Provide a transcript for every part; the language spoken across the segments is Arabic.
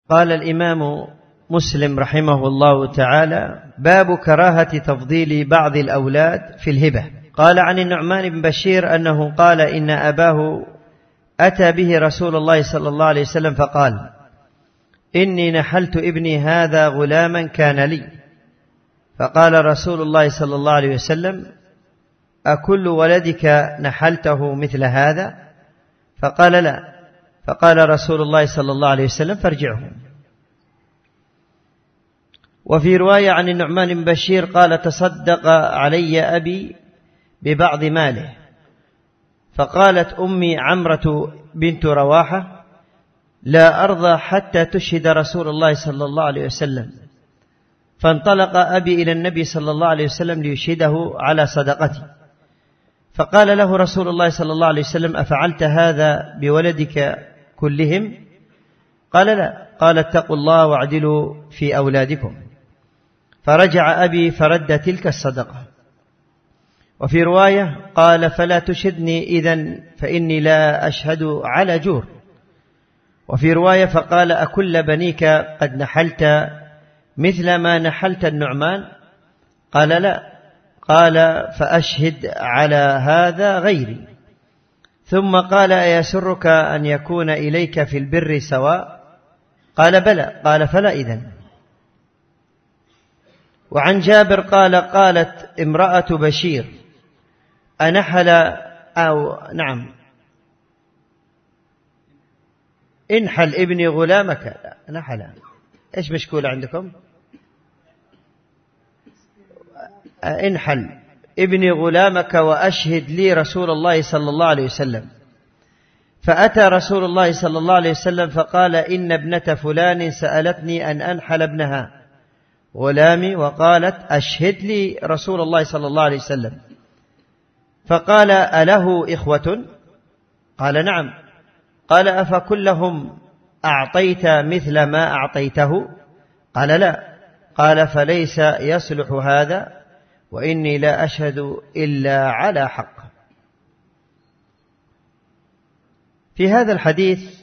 قال الإمام مسلم رحمه الله تعالى: باب كراهة تفضيل بعض الأولاد في الهبة. قال عن النعمان بن بشير أنه قال: إن أباه أتى به رسول الله صلى الله عليه وسلم فقال: إني نحلت ابني هذا غلاما كان لي. فقال رسول الله صلى الله عليه وسلم: أكل ولدك نحلته مثل هذا؟ فقال: لا. فقال رسول الله صلى الله عليه وسلم: فارجعه. وفي رواية عن النعمان بن بشير قال: تصدق علي أبي ببعض ماله. فقالت أمي عمرة بنت رواحة: لا أرضى حتى تشهد رسول الله صلى الله عليه وسلم. فانطلق أبي إلى النبي صلى الله عليه وسلم ليشهده على صدقتي. فقال له رسول الله صلى الله عليه وسلم: أفعلت هذا بولدك كلهم؟ قال: لا. قال: اتقوا الله واعدلوا في أولادكم. فرجع أبي فرد تلك الصدقة. وفي رواية قال: فلا تشهدني إذن فإني لا أشهد على جور. وفي رواية فقال: أكل بنيك قد نحلت مثل ما نحلت النعمان؟ قال: لا. قال: فأشهد على هذا غيري. ثم قال: أيسرك أن يكون إليك في البر سواء؟ قال: بلى. قال: فلا إذن. وعن جابر قال: قالت امرأة بشير: أنحل انحل ابني غلامك. لا، نحل. إيش مشكول عندكم؟ انحل ابني غلامك وأشهد لي رسول الله صلى الله عليه وسلم. فأتى رسول الله صلى الله عليه وسلم فقال: إن ابنة فلان سألتني أن أنحل ابنها غلامي وقالت: أشهد لي رسول الله صلى الله عليه وسلم. فقال: أله إخوة؟ قال: نعم. قال: أفكلهم أعطيت مثل ما أعطيته؟ قال: لا. قال: فليس يصلح هذا، وإني لا أشهد إلا على حق. في هذا الحديث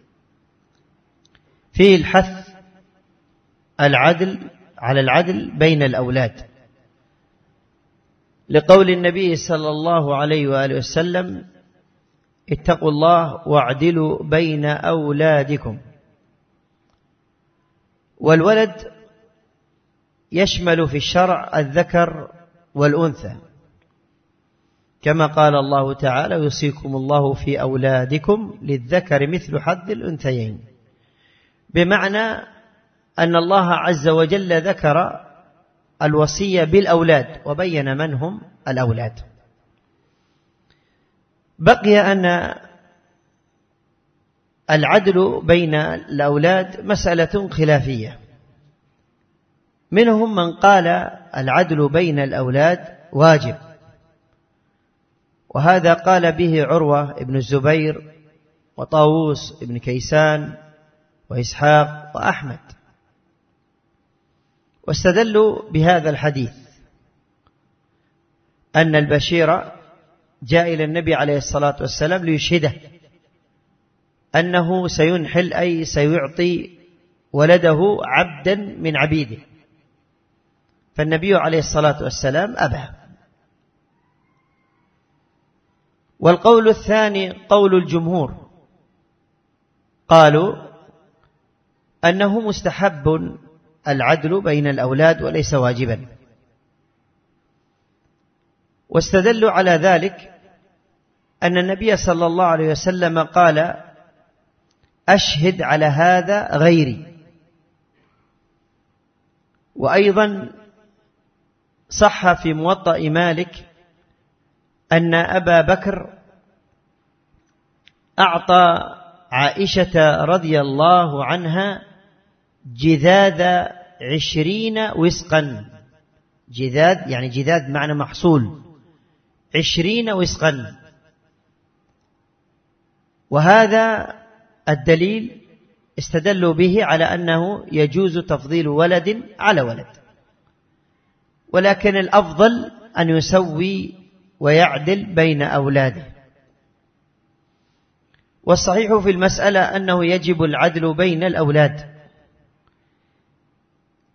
فيه الحث على العدل بين الأولاد، لقول النبي صلى الله عليه وآله وسلم: اتقوا الله واعدلوا بين أولادكم. والولد يشمل في الشرع الذكر والأنثى، كما قال الله تعالى: يوصيكم الله في أولادكم للذكر مثل حظ الأنثيين، بمعنى أن الله عز وجل ذكر الوصية بالأولاد وبين من هم الأولاد. بقي أن العدل بين الأولاد مسألة خلافية. منهم من قال العدل بين الأولاد واجب، وهذا قال به عروة بن الزبير وطاووس بن كيسان وإسحاق وأحمد، واستدلوا بهذا الحديث أن البشير جاء إلى النبي عليه الصلاة والسلام ليشهده أنه سينحل، أي سيعطي ولده عبدا من عبيده، فالنبي عليه الصلاة والسلام أبى. والقول الثاني قول الجمهور، قالوا أنه مستحب العدل بين الأولاد وليس واجبا، واستدلوا على ذلك أن النبي صلى الله عليه وسلم قال: أشهد على هذا غيري. وأيضا صح في موطأ مالك أن أبا بكر أعطى عائشة رضي الله عنها جذاذ 20 وسقا. جذاذ يعني جذاذ معنى محصول، 20 وسقا. وهذا الدليل استدلوا به على أنه يجوز تفضيل ولد على ولد، ولكن الأفضل أن يسوي ويعدل بين أولاده. والصحيح في المسألة أنه يجب العدل بين الأولاد،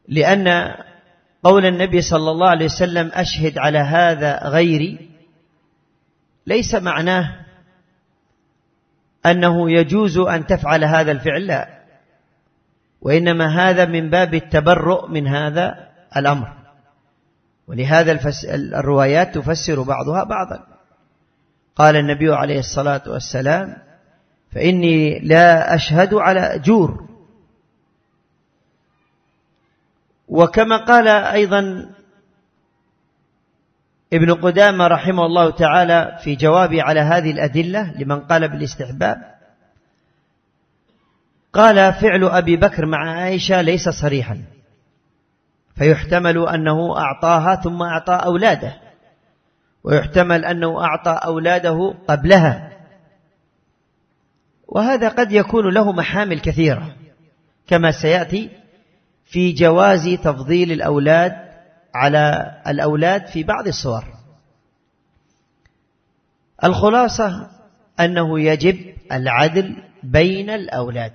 لأن قول النبي صلى الله عليه وسلم أشهد على هذا غيري ليس معناه أنه يجوز أن تفعل هذا الفعل، لا، وإنما هذا من باب التبرؤ من هذا الأمر. ولهذا الروايات تفسر بعضها بعضا. قال النبي عليه الصلاة والسلام: فإني لا أشهد على جور. وكما قال أيضا ابن قدامة رحمه الله تعالى في جوابه على هذه الأدلة لمن قال بالاستحباب، قال: فعل أبي بكر مع عائشة ليس صريحا، فيحتمل أنه أعطاها ثم أعطى أولاده، ويحتمل أنه أعطى أولاده قبلها، وهذا قد يكون له محامل كثيرة كما سيأتي في جواز تفضيل الأولاد على الأولاد في بعض الصور. الخلاصة أنه يجب العدل بين الأولاد.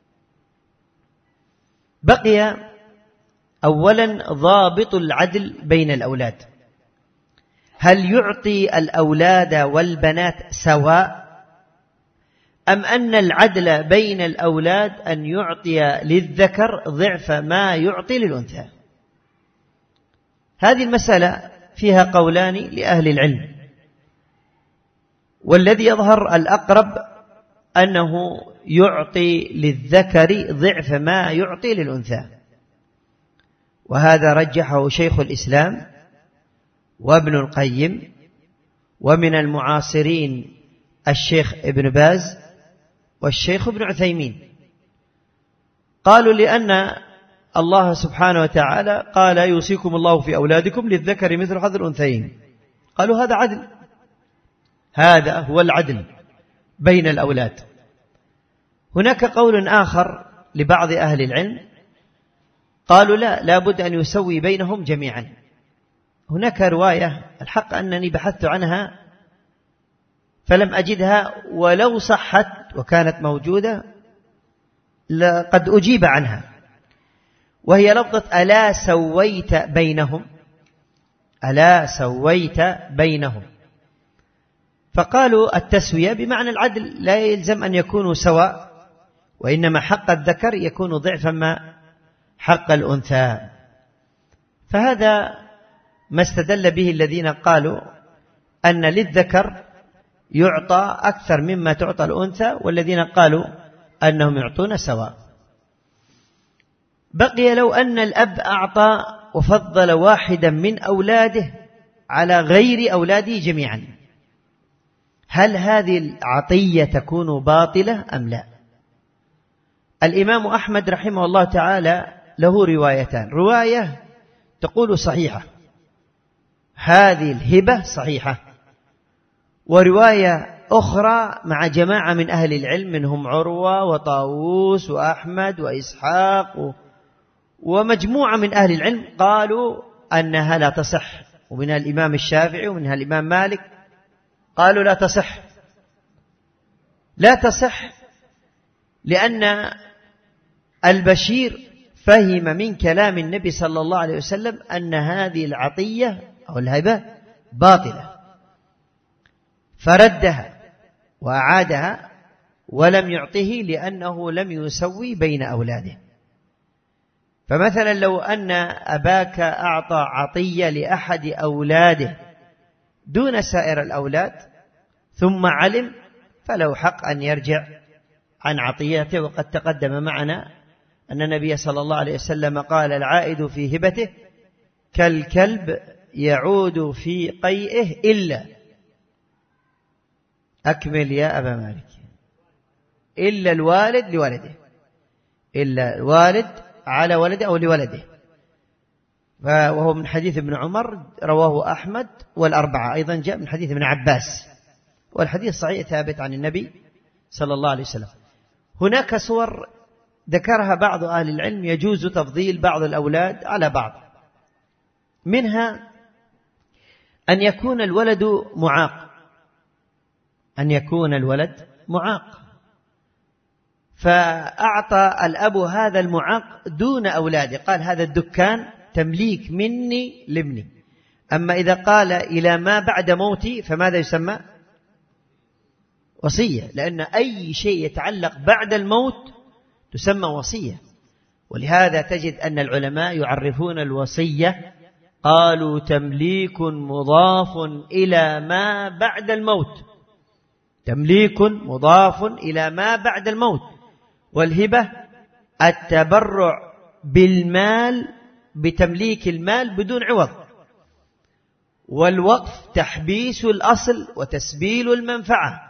بقي أولا ضابط العدل بين الأولاد، هل يعطي الأولاد والبنات سواء، أم أن العدل بين الأولاد أن يعطي للذكر ضعف ما يعطي للأنثى؟ هذه المسألة فيها قولان لأهل العلم، والذي يظهر الأقرب أنه يعطي للذكر ضعف ما يعطي للأنثى، وهذا رجحه شيخ الإسلام وابن القيم، ومن المعاصرين الشيخ ابن باز والشيخ ابن عثيمين. قالوا لأن الله سبحانه وتعالى قال: يوصيكم الله في أولادكم للذكر مثل حظ الأنثيين. قالوا هذا عدل، هذا هو العدل بين الأولاد. هناك قول آخر لبعض أهل العلم، قالوا لا بد أن يسوي بينهم جميعا. هناك رواية الحق أنني بحثت عنها فلم أجدها، ولو صحت وكانت موجودة لقد أجيب عنها، وهي لفظة: ألا سويت بينهم، ألا سويت بينهم. فقالوا التسوية بمعنى العدل، لا يلزم أن يكونوا سواء، وإنما حق الذكر يكون ضعفا ما حق الأنثى. فهذا ما استدل به الذين قالوا أن للذكر يعطى أكثر مما تعطى الأنثى، والذين قالوا أنهم يعطون سواء. بقي لو أن الأب أعطى وفضل واحدا من أولاده على غير أولاده جميعا، هل هذه العطية تكون باطلة أم لا؟ الإمام أحمد رحمه الله تعالى له روايتان، رواية تقول صحيحة، هذه الهبة صحيحة، ورواية أخرى مع جماعة من أهل العلم منهم عروة وطاووس وأحمد وإسحاق ومجموعة من أهل العلم قالوا أنها لا تصح، ومنها الإمام الشافعي ومنها الإمام مالك قالوا لا تصح. لا تصح لأن البشير فهم من كلام النبي صلى الله عليه وسلم أن هذه العطية أو الهبة باطلة، فردها وأعادها ولم يعطه لأنه لم يسوي بين أولاده. فمثلا لو أن أباك أعطى عطية لأحد أولاده دون سائر الأولاد ثم علم، فله حق أن يرجع عن عطيته. وقد تقدم معنا أن النبي صلى الله عليه وسلم قال: العائد في هبته كالكلب يعود في قيئه إلا، أكمل يا أبا مالك، إلا الوالد لولده، إلا الوالد على ولده أو لولده. وهو من حديث ابن عمر رواه أحمد والأربعة، أيضا جاء من حديث ابن عباس، والحديث صحيح ثابت عن النبي صلى الله عليه وسلم. هناك صور ذكرها بعض أهل العلم يجوز تفضيل بعض الأولاد على بعض، منها أن يكون الولد معاق، أن يكون الولد معاق، فأعطى الأب هذا المعاق دون أولاده، قال هذا الدكان تمليك مني لابني. أما إذا قال إلى ما بعد موتي فماذا يسمى؟ وصية، لأن أي شيء يتعلق بعد الموت تسمى وصية. ولهذا تجد أن العلماء يعرفون الوصية قالوا تمليك مضاف إلى ما بعد الموت، تمليك مضاف إلى ما بعد الموت. والهبة التبرع بالمال بتمليك المال بدون عوض. والوقف تحبيس الأصل وتسبيل المنفعة.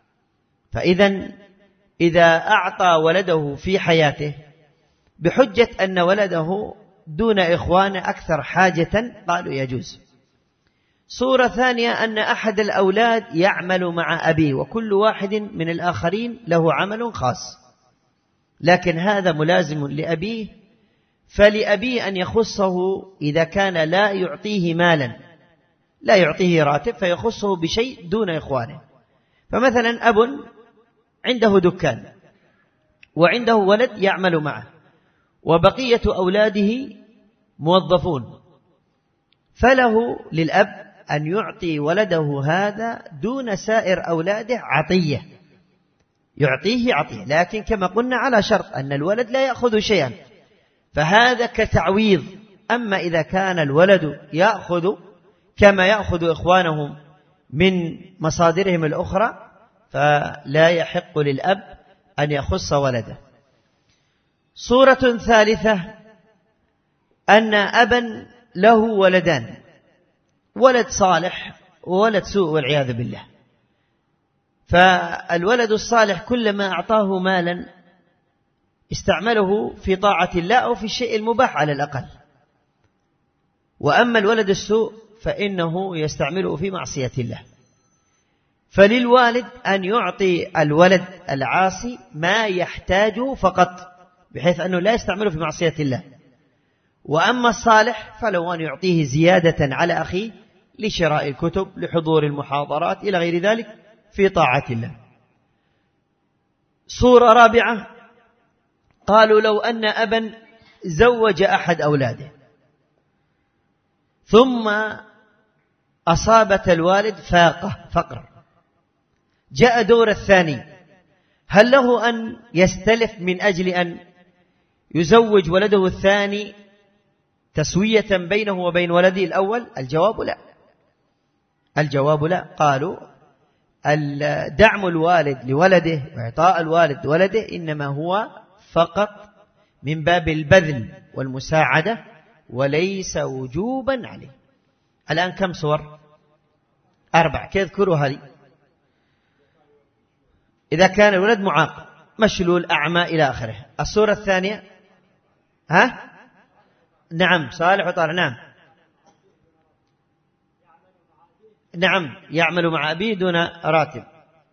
إذا أعطى ولده في حياته بحجة أن ولده دون إخوانه أكثر حاجة قالوا يجوز. صورة ثانية أن أحد الأولاد يعمل مع أبيه وكل واحد من الآخرين له عمل خاص، لكن هذا ملازم لأبيه، فلأبيه أن يخصه إذا كان لا يعطيه مالا، لا يعطيه راتب، فيخصه بشيء دون إخوانه. فمثلا أب عنده دكان وعنده ولد يعمل معه وبقية أولاده موظفون، فله للأب أن يعطي ولده هذا دون سائر أولاده عطية، يعطيه عطية، لكن كما قلنا على شرط أن الولد لا يأخذ شيئا، فهذا كتعويض. أما إذا كان الولد يأخذ كما يأخذ إخوانهم من مصادرهم الأخرى فلا يحق للأب أن يخص ولده. صورة ثالثة أن أبا له ولدان، ولد صالح وولد سوء والعياذ بالله، فالولد الصالح كلما أعطاه مالا استعمله في طاعة الله أو في الشيء المباح على الأقل، وأما الولد السوء فإنه يستعمله في معصية الله. فللوالد أن يعطي الولد العاصي ما يحتاجه فقط بحيث أنه لا يستعمله في معصية الله، وأما الصالح فلو أن يعطيه زيادة على أخيه لشراء الكتب، لحضور المحاضرات، إلى غير ذلك في طاعة الله. صورة رابعة قالوا لو أن أبا زوج أحد أولاده ثم أصابت الوالد فقر، جاء دور الثاني، هل له أن يستلف من أجل أن يزوج ولده الثاني تسوية بينه وبين ولده الأول؟ الجواب لا، الجواب لا. قالوا دعم الوالد لولده وإعطاء الوالد ولده إنما هو فقط من باب البذل والمساعدة وليس وجوبا عليه. الآن كم صور؟ 4، كيف ذكروا هذه؟ إذا كان الولد معاق مشلول أعمى إلى آخره. الصورة الثانية نعم صالح وطالح، نعم يعمل مع أبيه دون راتب،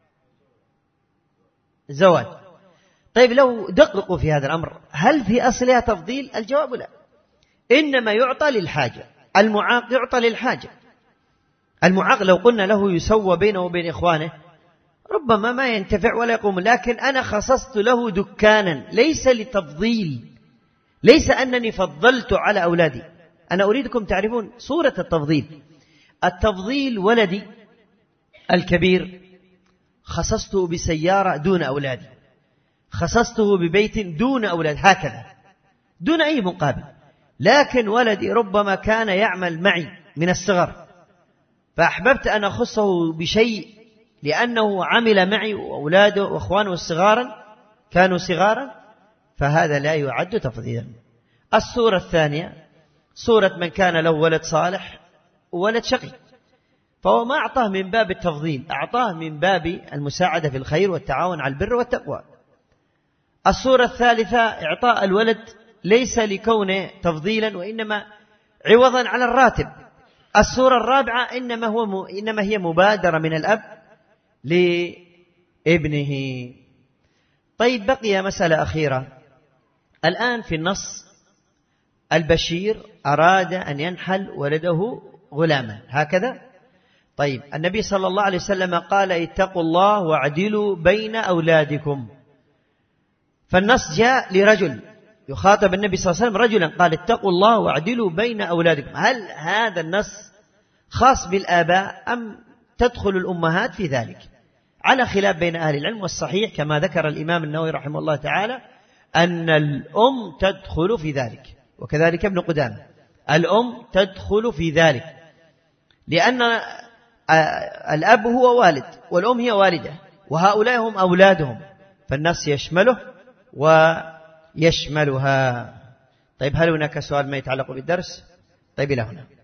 زواج. طيب لو دققوا في هذا الأمر هل في أصلها تفضيل؟ الجواب لا، إنما يعطى للحاجة. المعاق يعطى للحاجة. المعاق لو قلنا له يسوى بينه وبين إخوانه ربما ما ينتفع ولا يقوم، لكن أنا خصصت له دكانا ليس لتفضيل، ليس أنني فضلت على أولادي. أنا أريدكم تعرفون صورة التفضيل. التفضيل ولدي الكبير خصصته بسيارة دون أولادي، خصصته ببيت دون أولاد، هكذا دون أي مقابل. لكن ولدي ربما كان يعمل معي من الصغر فأحببت أن أخصه بشيء لأنه عمل معي وأولاده وأخوانه الصغارا كانوا صغارا، فهذا لا يعد تفضيلا. الصورة الثانية صورة من كان له ولد صالح وولد شقي، فهو ما أعطاه من باب التفضيل، أعطاه من باب المساعدة في الخير والتعاون على البر والتقوى. الصورة الثالثة إعطاء الولد ليس لكونه تفضيلا وإنما عوضا على الراتب. الصورة الرابعة إنما هي مبادرة من الأب لابنه. طيب بقي مسألة أخيرة الآن في النص. البشير أراد أن ينحل ولده غلاما هكذا. طيب النبي صلى الله عليه وسلم قال اتقوا الله واعدلوا بين أولادكم. فالنص جاء لرجل يخاطب النبي صلى الله عليه وسلم رجلا، قال اتقوا الله واعدلوا بين أولادكم. هل هذا النص خاص بالآباء أم تدخل الأمهات في ذلك؟ على خلاف بين أهل العلم، والصحيح كما ذكر الإمام النووي رحمه الله تعالى أن الأم تدخل في ذلك، وكذلك ابن قدامة، الأم تدخل في ذلك، لأن الأب هو والد والأم هي والدة، وهؤلاء هم أولادهم، فالنص يشمله ويشملها. طيب هل هناك سؤال ما يتعلق بالدرس؟ طيب إلى هنا.